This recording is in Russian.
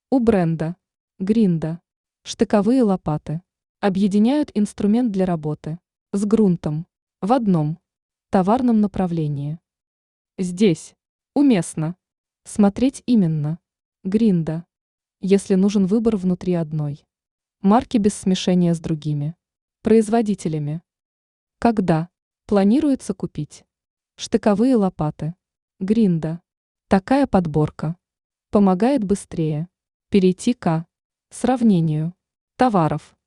У бренда Гринда штыковые лопаты объединяют инструмент для работы с грунтом в одном товарном направлении. Здесь уместно смотреть именно Гринда, если нужен выбор внутри одной марки без смешения с другими производителями. Когда планируется купить штыковые лопаты Гринда, такая подборка помогает быстрее перейти к сравнению товаров.